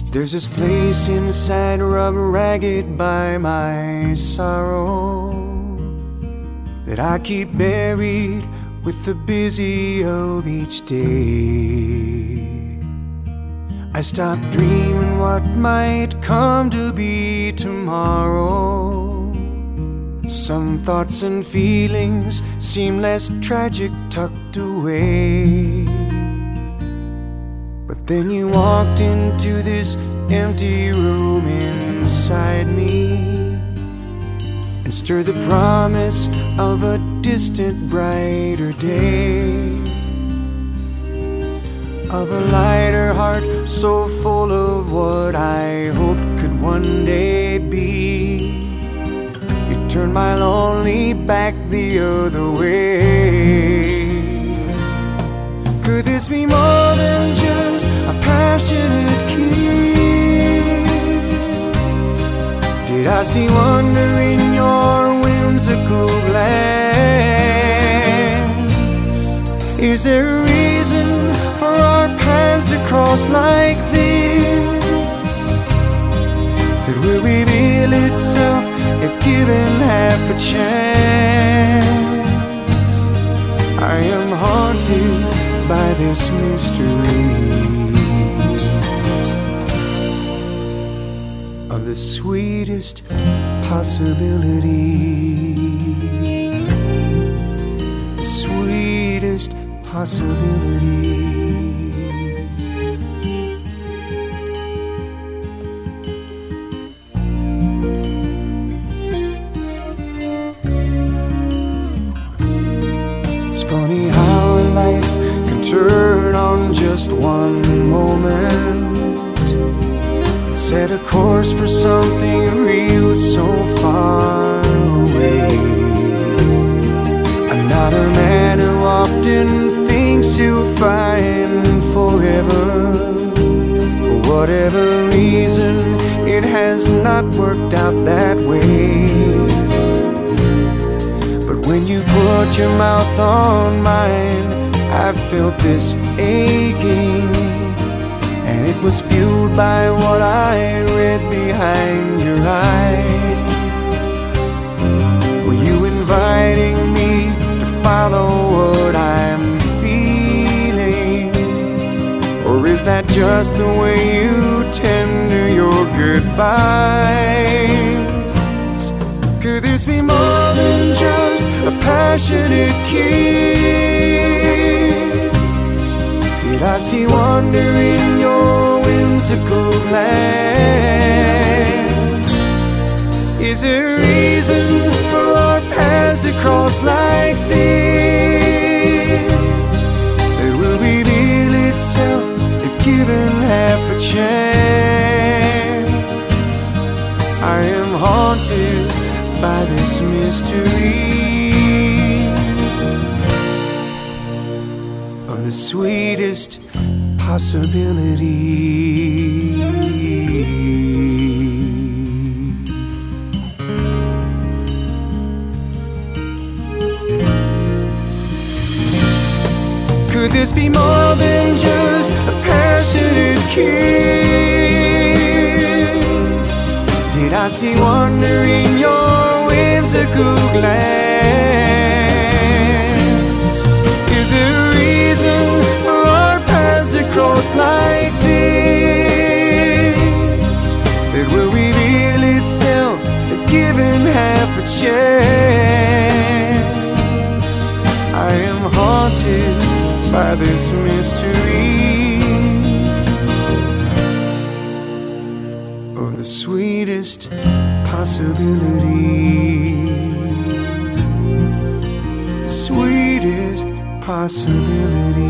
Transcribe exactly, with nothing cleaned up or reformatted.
There's this place inside rubbed ragged by my sorrow that I keep buried with the busy of each day. I stopped dreaming what might come to be tomorrow. Some thoughts and feelings seem less tragic tucked away. But then you walked into this empty room inside me and stirred the promise of a distant brighter day, of a lighter heart so full of what I hoped could one day be. You turned my lonely back the other way. Could this be more than just a passionate kiss? Did I see wonder in your whimsical glance? Is there a reason for our paths to cross like this that will reveal itself if given half a chance? I am haunted by this mystery of the sweetest possibility, the sweetest possibility. It's funny how life can turn on just one moment and set a course for something real so far away. I'm not a man who often thinks he'll find forever. For whatever reason, it has not worked out that way. But when you put your mouth on mine, I felt this aching, and it was fueled by what I read behind your eyes. Were you inviting me to follow what I'm feeling, or is that just the way you tender your goodbyes? Could this be more than just a passionate kiss? Did I see wonder in your whimsical glance? Is there a reason for our paths to cross like this that will reveal itself if given half a chance? I am haunted by this mystery of the sweetest possibility. Could this be more than just a passionate kiss? Did I see wonder in your whimsical glance? Is there a reason for our paths to cross like this that will reveal itself if given half a chance? I am haunted by this mystery of the sweetest possibility, the sweetest possibility.